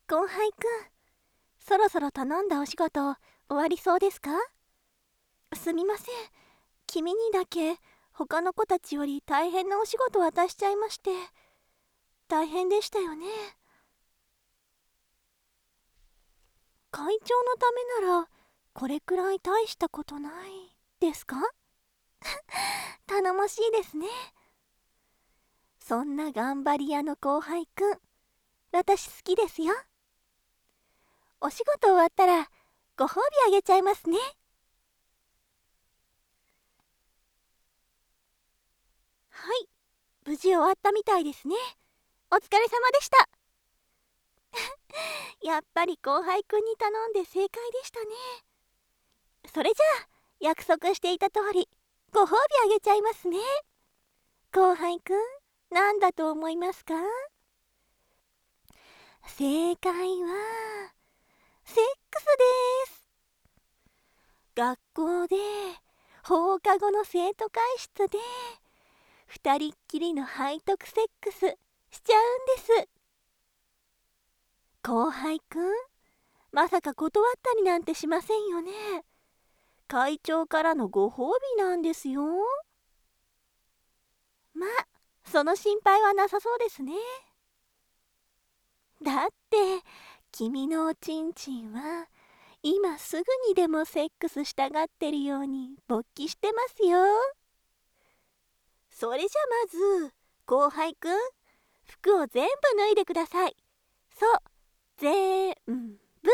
後輩くん、そろそろ頼んだお仕事終わりそうですか？すみません、君にだけ他の子たちより大変なお仕事渡しちゃいまして。大変でしたよね。会長のためならこれくらい大したことないですか？頼もしいですね。そんな頑張り屋の後輩くん、私好きですよ。お仕事終わったらご褒美あげちゃいますね。はい、無事終わったみたいですね。お疲れ様でした。やっぱり後輩くんに頼んで正解でしたね。それじゃあ約束していた通りご褒美あげちゃいますね。後輩くん、何だと思いますか？正解はセックスです。学校で放課後の生徒会室で二人っきりの背徳セックスしちゃうんです。後輩くん、まさか断ったりなんてしませんよね。会長からのご褒美なんですよ。まあ、その心配はなさそうですね。だって君のおちんちんは今すぐにでもセックスしたがってるように勃起してますよ。それじゃまず後輩くん、服を全部脱いでください。そう、全部。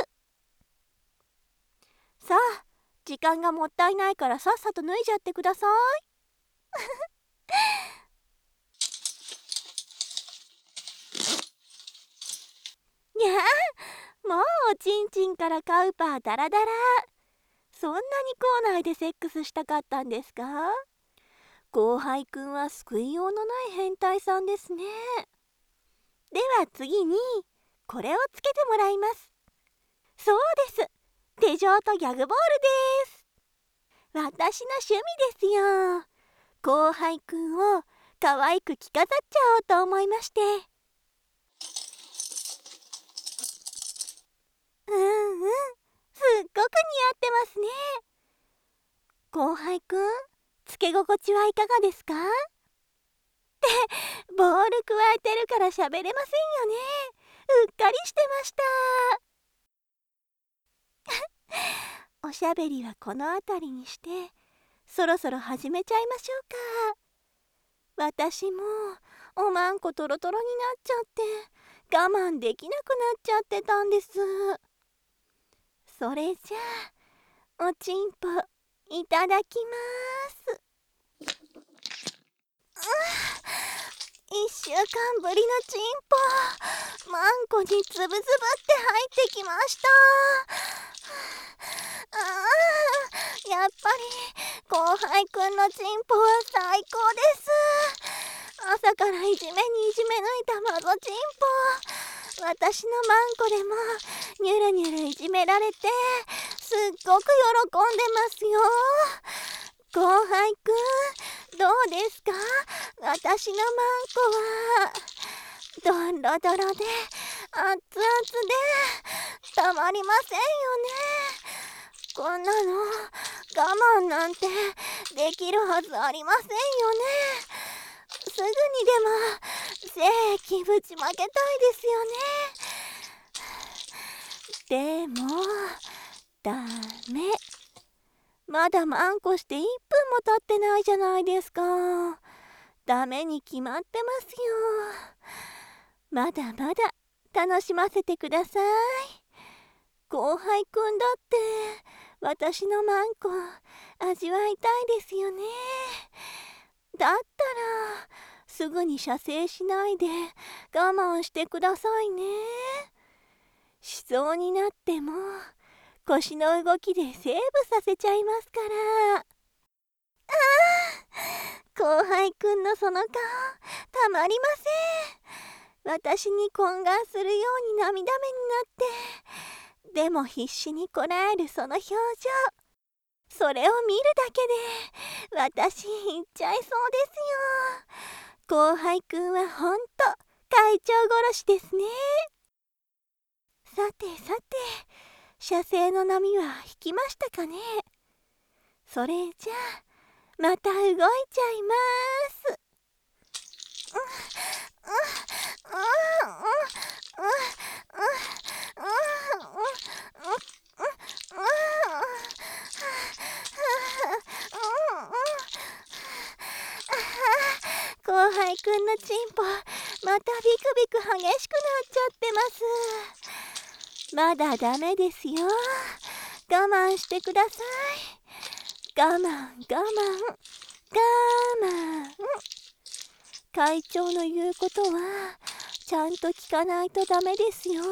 さあ、時間がもったいないからさっさと脱いじゃってください。にゃあ、もうおちんちんからカウパーダラダラ。そんなに校内でセックスしたかったんですか？後輩くんは救いようのない変態さんですね。では次にこれをつけてもらいます。そうです、手錠とギャグボールです。私の趣味ですよ。後輩くんを可愛く着飾っちゃおうと思いまして。うんうん、すっごく似合ってますね。後輩くん、つけ心地はいかがですか？ボール加えてるから喋れませんよね。うっかりしてました。おしゃべりはこの辺りにしてそろそろ始めちゃいましょうか。私もおまんこトロトロになっちゃって我慢できなくなっちゃってたんです。それじゃあおちんぽいただきます。1週間ぶりのちんぽ、マンコにつぶつぶって入ってきました。やっぱり後輩くんのちんぽは最高です。朝からいじめにいじめ抜いたマゾちんぽ、私のマンコでもニュルニュルいじめられてすっごく喜んでますよ。後輩くん、どうですか？私のマンコはドロドロで熱々でたまりませんよね。こんなの我慢なんてできるはずありませんよね。すぐにでも正規ぶちまけたいですよね。でもダメ。まだマンコして1分も経ってないじゃないですか。ダメに決まってますよ。まだまだ楽しませてください。後輩くんだって私のマンコ味わいたいですよね。だったらすぐに射精しないで我慢してくださいね。しそうになっても腰の動きでセーブさせちゃいますから。後輩くんのその顔たまりません。私に懇願するように涙目になって、でも必死にこらえるその表情、それを見るだけで私言っちゃいそうですよ。後輩くんはほんと会長殺しですね。 てさて、射精の波は引きましたかね。それじゃあまた動いちゃいます。後輩くんのチンポ、またビクビク激しくなっちゃってます。まだダメですよ。我慢してください。我慢我慢我慢。会長の言うことはちゃんと聞かないとダメですよ。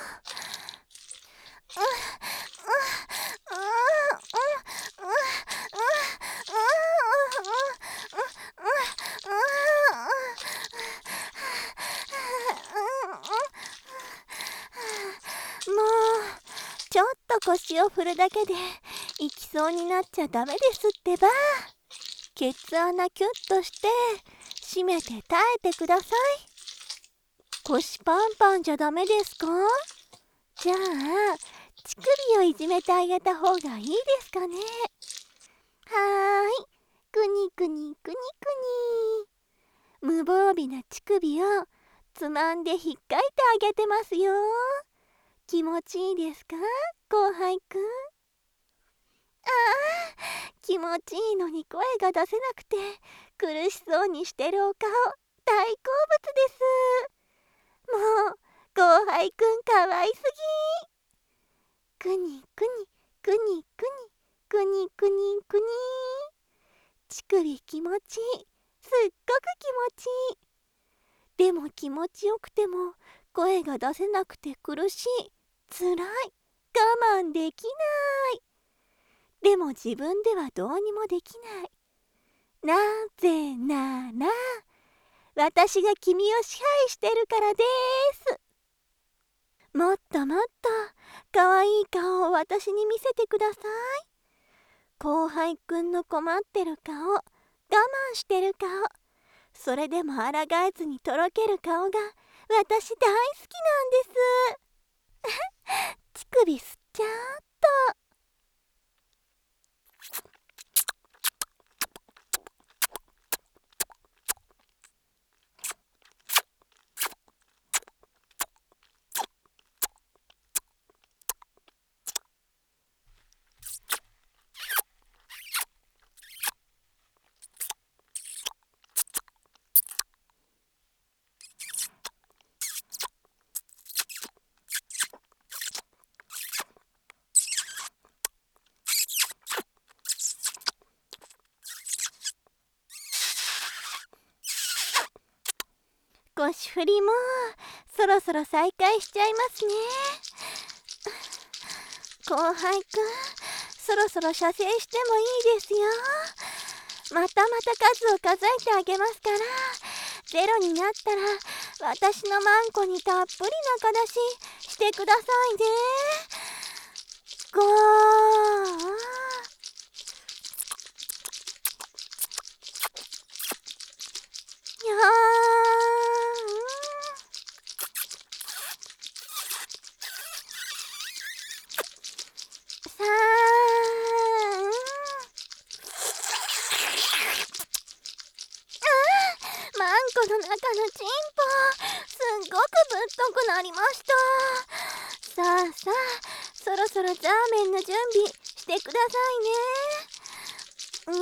もうちょっと腰を振るだけで行きそうになっちゃダメですってば。ケツ穴キュッとして締めて耐えてください。腰パンパンじゃダメですか？じゃあ乳首をいじめてあげた方がいいですかね。はーい、くにくにくにくに。無防備な乳首をつまんで引っかいてあげてますよ。気持ちいいですか、後輩くん。気持ちいいのに声が出せなくて苦しそうにしてるお顔、大好物です。もう後輩くんかわいすぎ。くにくにくにくにくにくにくに。乳首気持ちいい、すっごく気持ちいい。でも気持ちよくても声が出せなくて苦しい、つらい、我慢できない。でも自分ではどうにもできない。なぜなら私が君を支配してるからです。もっともっとかわいい顔を私に見せてください。後輩くんの困ってる顔、我慢してる顔、それでも抗えずにとろける顔が私大好きなんです。乳首吸っちゃーっと。腰振りもそろそろ再開しちゃいますね。後輩くん、そろそろ射精してもいいですよ。またまた数を数えてあげますから、ゼロになったら私のマンコにたっぷり中出ししてくださいね。にゃーん。さーん。マンコの中のチンポ、すっごくぶっとくなりました。さあさあ、そろそろザーメンの準備してくださいね。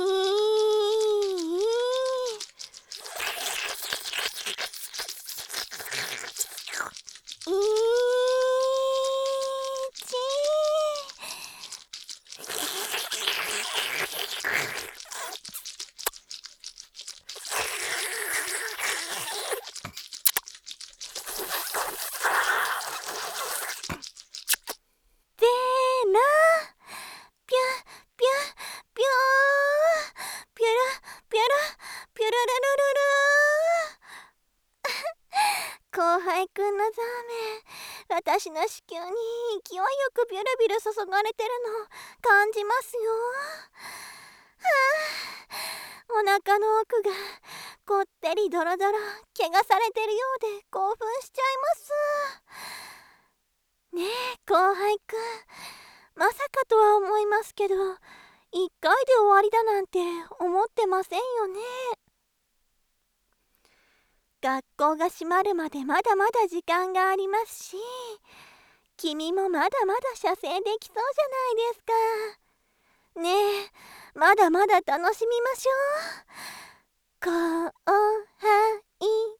後輩くんのザーメン、私の子宮に勢いよくビュルビュル注がれてるの感じますよ。お腹の奥がこってりドロドロ怪我されてるようで興奮しちゃいますね。え後輩くん、まさかとは思いますけど、1回で終わりだなんて思ってませんよね。学校が閉まるまでまだまだ時間がありますし、君もまだまだ射精できそうじゃないですか。ねえ、まだまだ楽しみましょう。後輩